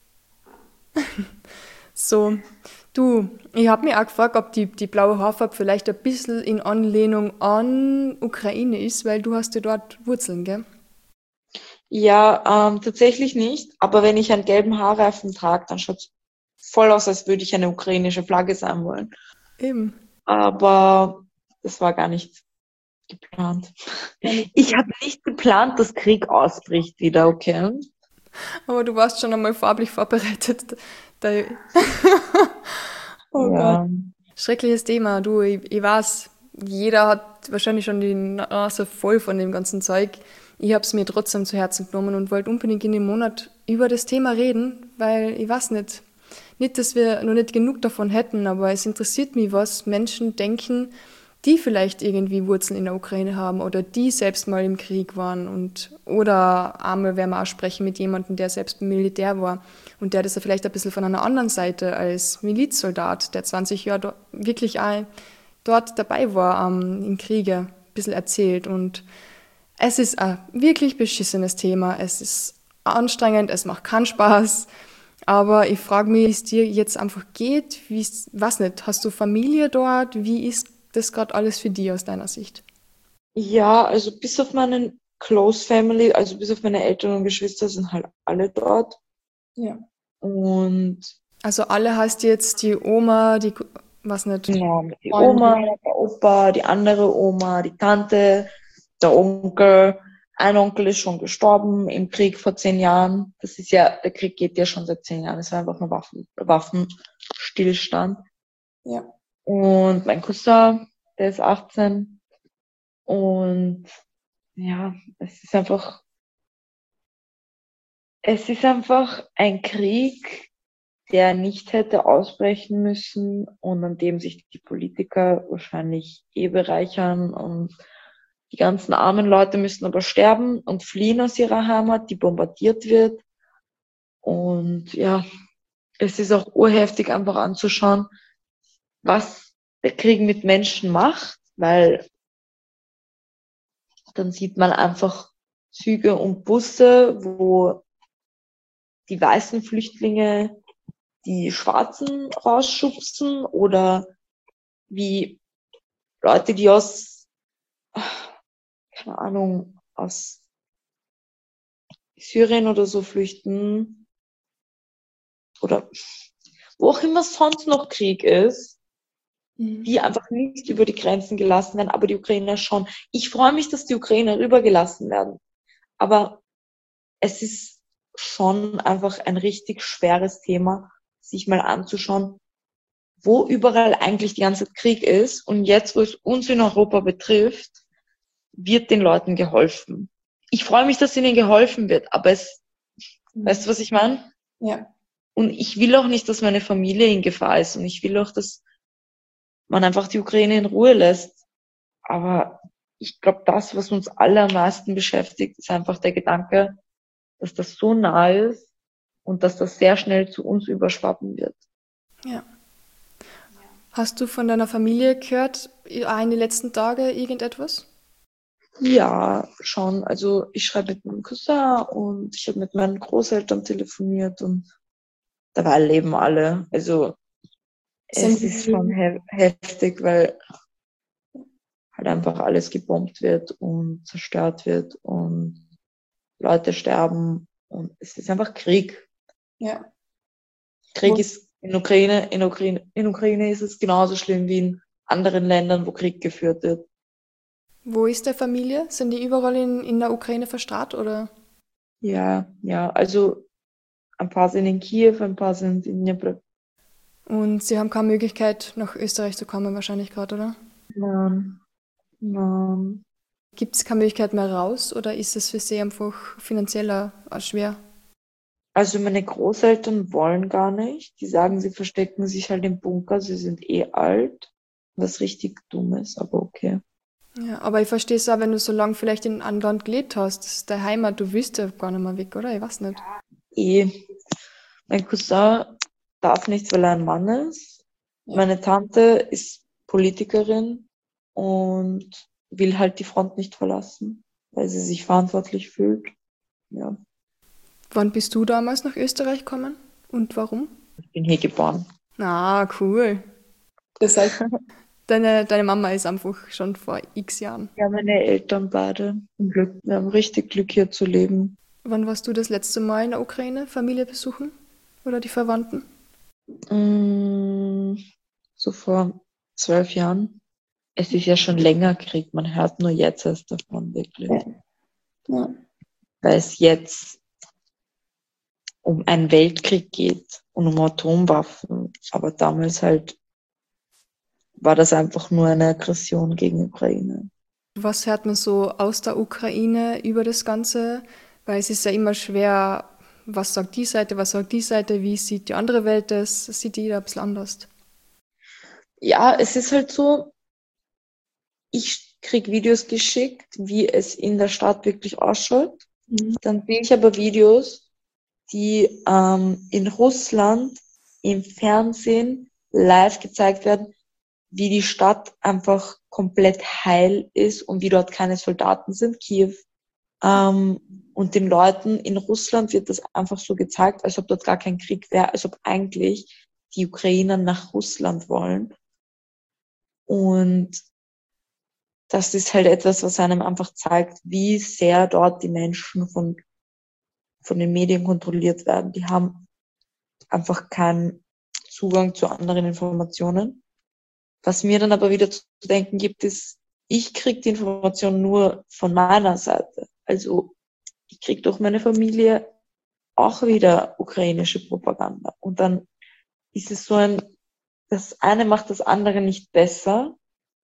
So, du, ich habe mich auch gefragt, ob die, die blaue Haarfarbe vielleicht ein bisschen in Anlehnung an Ukraine ist, weil du hast ja dort Wurzeln, gell? Ja, ähm, tatsächlich nicht, aber wenn ich einen gelben Haarreifen trage, dann schaut's voll aus, als würde ich eine ukrainische Flagge sein wollen. Eben. Aber das war gar nicht geplant. Ich habe nicht geplant, dass Krieg ausbricht wieder, okay? Aber du warst schon einmal farblich vorbereitet. Da- Oh Gott. Ja. Schreckliches Thema, du, ich, ich weiß, jeder hat wahrscheinlich schon die Nase voll von dem ganzen Zeug. Ich habe es mir trotzdem zu Herzen genommen und wollte unbedingt in dem Monat über das Thema reden, weil ich weiß nicht, nicht, dass wir noch nicht genug davon hätten, aber es interessiert mich, was Menschen denken, die vielleicht irgendwie Wurzeln in der Ukraine haben oder die selbst mal im Krieg waren und oder einmal werden wir auch sprechen mit jemandem, der selbst im Militär war und der das ja vielleicht ein bisschen von einer anderen Seite als Milizsoldat, der zwanzig Jahre do- wirklich auch dort dabei war ähm, im Kriege, ein bisschen erzählt. Und es ist ein wirklich beschissenes Thema. Es ist anstrengend, es macht keinen Spaß. Aber ich frage mich, wie es dir jetzt einfach geht. Wie es, was nicht, hast du Familie dort? Wie ist das gerade alles für dich aus deiner Sicht? Ja, also bis auf meinen Close Family, also bis auf meine Eltern und Geschwister sind halt alle dort. Ja. Und Also alle heißt jetzt die Oma, die, was nicht, ja, die Freunde. Oma, der Opa, die andere Oma, die Tante, der Onkel. Ein Onkel ist schon gestorben im Krieg vor zehn Jahren. Das ist ja, der Krieg geht ja schon seit zehn Jahren. Es war einfach nur Waffen, Waffenstillstand. Ja. Und mein Cousin, der ist achtzehn. Und ja, es ist einfach, es ist einfach ein Krieg, der nicht hätte ausbrechen müssen und an dem sich die Politiker wahrscheinlich eh bereichern und die ganzen armen Leute müssen aber sterben und fliehen aus ihrer Heimat, die bombardiert wird. Und ja, es ist auch urheftig einfach anzuschauen, was der Krieg mit Menschen macht, weil dann sieht man einfach Züge und Busse, wo die weißen Flüchtlinge die Schwarzen rausschubsen oder wie Leute, die aus, keine Ahnung, aus Syrien oder so flüchten oder wo auch immer sonst noch Krieg ist, Mhm. die einfach nicht über die Grenzen gelassen werden, aber die Ukrainer schon. Ich freue mich, dass die Ukrainer rübergelassen werden, aber es ist schon einfach ein richtig schweres Thema, sich mal anzuschauen, wo überall eigentlich die ganze Zeit Krieg ist. Und jetzt, wo es uns in Europa betrifft, wird den Leuten geholfen. Ich freue mich, dass ihnen geholfen wird, aber es, weißt du, was ich meine? Ja. Und ich will auch nicht, dass meine Familie in Gefahr ist. Und ich will auch, dass man einfach die Ukraine in Ruhe lässt. Aber ich glaube, das, was uns alle am meisten beschäftigt, ist einfach der Gedanke, dass das so nah ist und dass das sehr schnell zu uns überschwappen wird. Ja. Hast du von deiner Familie gehört, auch in den letzten Tagen irgendetwas? Ja, schon. Also ich schreibe mit meinem Cousin und ich habe mit meinen Großeltern telefoniert und dabei leben alle. Also Sind es ist schon he heftig, weil halt einfach alles gebombt wird und zerstört wird und Leute sterben und es ist einfach Krieg. ja. Krieg Wo, ist in Ukraine, in Ukraine, in Ukraine ist es genauso schlimm wie in anderen Ländern, wo Krieg geführt wird. wo ist der Familie? Sind die überall in, in der Ukraine verstrahlt oder? Ja, ja, also ein paar sind in Kiew, ein paar sind in Dnipro. Und sie haben keine Möglichkeit, nach Österreich zu kommen, wahrscheinlich gerade, oder? Nein, nein. Gibt es keine Möglichkeit mehr raus oder ist es für sie einfach finanziell auch schwer? Also meine Großeltern wollen gar nicht. Die sagen, sie verstecken sich halt im Bunker. Sie sind eh alt. Was richtig dumm ist, aber okay. Ja, aber ich verstehe es auch, wenn du so lange vielleicht in einem Land gelebt hast, das ist deine Heimat, du willst ja gar nicht mehr weg, oder? Ich weiß nicht. Eh, mein Cousin darf nicht, weil er ein Mann ist. Ja. Meine Tante ist Politikerin und will halt die Front nicht verlassen, weil sie sich verantwortlich fühlt. Ja, Wann bist du damals nach Österreich gekommen und warum? ich bin hier geboren. Ah, cool. Das heißt, deine, deine Mama ist einfach schon vor x Jahren. Ja, meine Eltern beide. Zum Glück. Wir haben richtig Glück, hier zu leben. Wann warst du das letzte Mal in der Ukraine, Familie besuchen? Oder die Verwandten? Mm, so vor zwölf Jahren. Es ist ja schon länger Krieg. Man hört nur jetzt erst davon, wirklich. Ja. Weil es jetzt um einen Weltkrieg geht und um Atomwaffen. Aber damals halt war das einfach nur eine Aggression gegen die Ukraine. Was hört man so aus der Ukraine über das Ganze? Weil es ist ja immer schwer, was sagt die Seite, was sagt die Seite, wie sieht die andere Welt das? Das sieht jeder ein bisschen anders. Ja, es ist halt so, ich krieg Videos geschickt, wie es in der Stadt wirklich ausschaut. Mhm. Dann sehe ich aber Videos, die ähm, in Russland im Fernsehen live gezeigt werden, wie die Stadt einfach komplett heil ist und wie dort keine Soldaten sind, Kiew. Ähm, und den Leuten in Russland wird das einfach so gezeigt, als ob dort gar kein Krieg wäre, als ob eigentlich die Ukrainer nach Russland wollen. Und das ist halt etwas, was einem einfach zeigt, wie sehr dort die Menschen von, von den Medien kontrolliert werden. Die haben einfach keinen Zugang zu anderen Informationen. Was mir dann aber wieder zu denken gibt, ist, ich kriege die Information nur von meiner Seite. Also ich kriege durch meine Familie auch wieder ukrainische Propaganda. Und dann ist es so ein, das eine macht das andere nicht besser.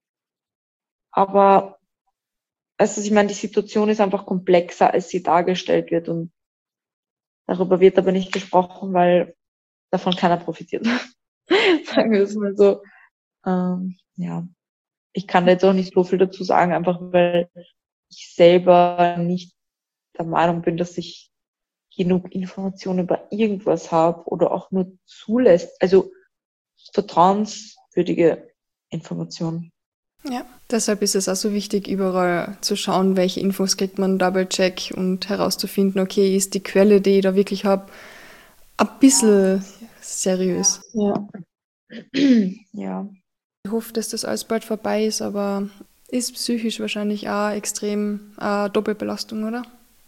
Aber also ich meine, die Situation ist einfach komplexer, als sie dargestellt wird. Und darüber wird aber nicht gesprochen, weil davon keiner profitiert. Sagen wir es mal so. Ähm, ja, ich kann da jetzt auch nicht so viel dazu sagen, einfach weil ich selber nicht der Meinung bin, dass ich genug Informationen über irgendwas habe oder auch nur zulässt, also vertrauenswürdige Informationen. Ja, deshalb ist es auch so wichtig, überall zu schauen, welche Infos kriegt man, Double-Check und herauszufinden, okay, ist die Quelle, die ich da wirklich habe, ein bisschen seriös. Ja. Ja. Ich hoffe, dass das alles bald vorbei ist, aber ist psychisch wahrscheinlich auch extrem eine Doppelbelastung, oder?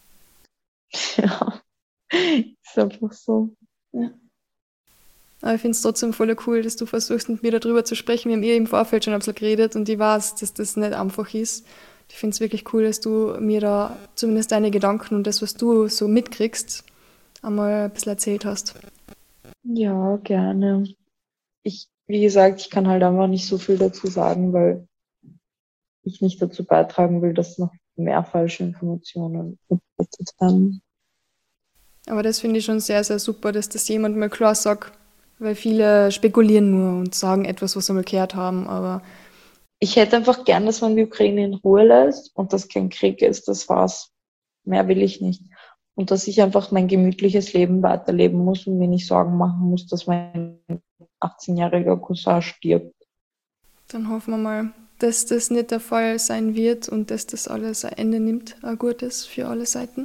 Ja, ist einfach so. Ja. Aber ich finde es trotzdem voll cool, dass du versuchst, mit mir darüber zu sprechen. Wir haben eh im Vorfeld schon ein bisschen geredet und ich weiß, dass das nicht einfach ist. Ich finde es wirklich cool, dass du mir da zumindest deine Gedanken und das, was du so mitkriegst, einmal ein bisschen erzählt hast. Ja, gerne. Ich, wie gesagt, ich kann halt einfach nicht so viel dazu sagen, weil ich nicht dazu beitragen will, dass noch mehr falsche Informationen verbreitet werden. Aber das finde ich schon sehr, sehr super, dass das jemand mal klar sagt, weil viele spekulieren nur und sagen etwas, was sie mal gehört haben, aber ich hätte einfach gern, dass man die Ukraine in Ruhe lässt und dass kein Krieg ist, das war's. Mehr will ich nicht. Und dass ich einfach mein gemütliches Leben weiterleben muss und mir nicht Sorgen machen muss, dass mein achtzehnjähriger Cousin stirbt. Dann hoffen wir mal, dass das nicht der Fall sein wird und dass das alles ein Ende nimmt, ein gutes für alle Seiten.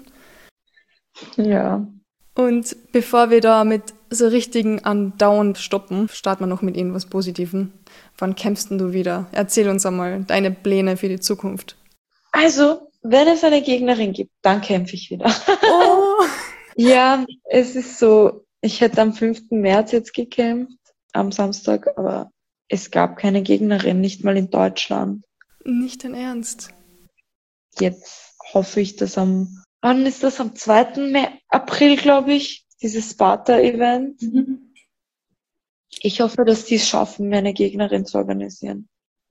Ja. Und bevor wir da mit so richtigen Andauernd stoppen, starten wir noch mit irgendwas Positivem. Wann kämpfst denn du wieder? Erzähl uns einmal deine Pläne für die Zukunft. Also, wenn es eine Gegnerin gibt, dann kämpfe ich wieder. Oh. Ja, es ist so, ich hätte am fünften März jetzt gekämpft, am Samstag, aber es gab keine Gegnerin, nicht mal in Deutschland. Nicht dein Ernst? Jetzt hoffe ich, dass am, wann ist das? Am zweiten April, glaube ich, dieses Sparta-Event. Mhm. Ich hoffe, dass die es schaffen, mir eine Gegnerin zu organisieren.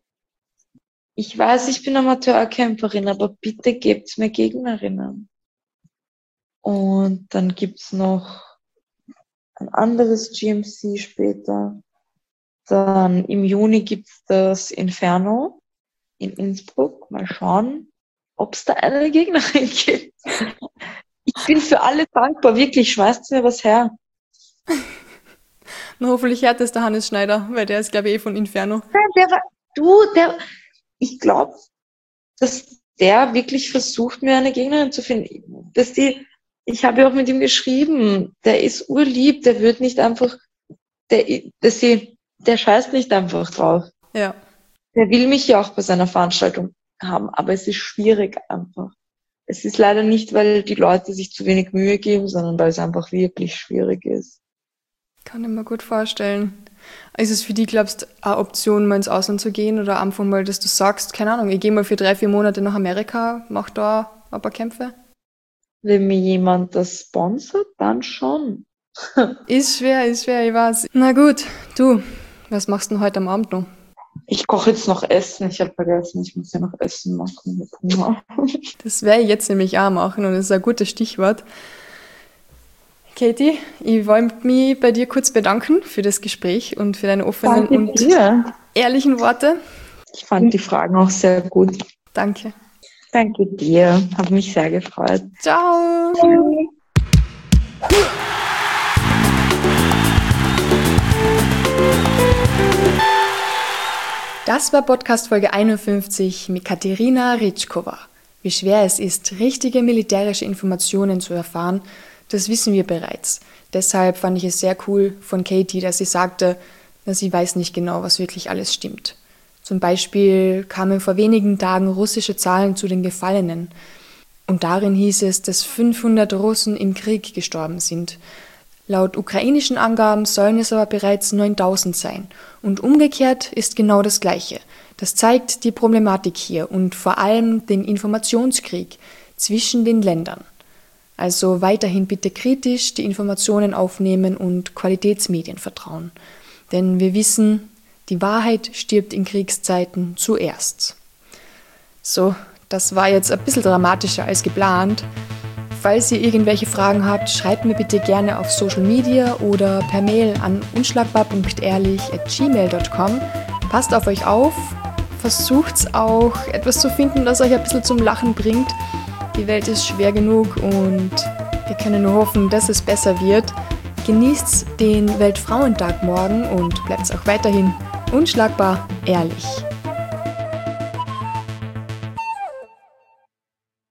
Ich weiß, ich bin Amateurkämpferin, aber bitte gebt's mir Gegnerinnen. Und dann gibt's noch ein anderes G M C später. Dann im Juni gibt's das Inferno in Innsbruck. Mal schauen, ob es da eine Gegnerin gibt. Ich bin für alle dankbar, wirklich. Schmeißt mir was her. Na, hoffentlich hört es der Hannes Schneider, weil der ist, glaube ich, eh von Inferno. Nein, der war, du, der, ich glaube, dass der wirklich versucht, mir eine Gegnerin zu finden. Dass die, ich habe ja auch mit ihm geschrieben, der ist urlieb, der wird nicht einfach, der, dass sie, der scheißt nicht einfach drauf. Ja. Der will mich ja auch bei seiner Veranstaltung haben, aber es ist schwierig einfach. Es ist leider nicht, weil die Leute sich zu wenig Mühe geben, sondern weil es einfach wirklich schwierig ist. Kann ich mir gut vorstellen. Ist es für dich, glaubst du, eine Option, mal ins Ausland zu gehen oder einfach mal, dass du sagst, keine Ahnung, ich gehe mal für drei, vier Monate nach Amerika, mach da ein paar Kämpfe? Wenn mir jemand das sponsert, dann schon. Ist schwer, ist schwer, ich weiß. Na gut, du, was machst du denn heute am Abend noch? Ich koche jetzt noch Essen. Ich habe vergessen, ich muss ja noch Essen machen mit Hunger. Das werde ich jetzt nämlich auch machen und das ist ein gutes Stichwort. Katie, ich wollte mich bei dir kurz bedanken für das Gespräch und für deine offenen Danke und dir. ehrlichen Worte. Ich fand die Fragen auch sehr gut. Danke. Danke dir. Hat mich sehr gefreut. Ciao. Das war Podcast Folge einundfünfzig mit Katerina Ritschkova. Wie schwer es ist, richtige militärische Informationen zu erfahren, das wissen wir bereits. Deshalb fand ich es sehr cool von Katie, dass sie sagte, dass sie weiß nicht genau, was wirklich alles stimmt. Zum Beispiel kamen vor wenigen Tagen russische Zahlen zu den Gefallenen. Und darin hieß es, dass fünfhundert Russen im Krieg gestorben sind. Laut ukrainischen Angaben sollen es aber bereits neuntausend sein. Und umgekehrt ist genau das Gleiche. Das zeigt die Problematik hier und vor allem den Informationskrieg zwischen den Ländern. Also weiterhin bitte kritisch die Informationen aufnehmen und Qualitätsmedien vertrauen. Denn wir wissen, die Wahrheit stirbt in Kriegszeiten zuerst. So, das war jetzt ein bisschen dramatischer als geplant. Falls ihr irgendwelche Fragen habt, schreibt mir bitte gerne auf Social Media oder per Mail an unschlagbar punkt ehrlich at gmail punkt com. Passt auf euch auf, versucht auch etwas zu finden, das euch ein bisschen zum Lachen bringt. Die Welt ist schwer genug und wir können nur hoffen, dass es besser wird. Genießt den Weltfrauentag morgen und bleibt auch weiterhin unschlagbar ehrlich.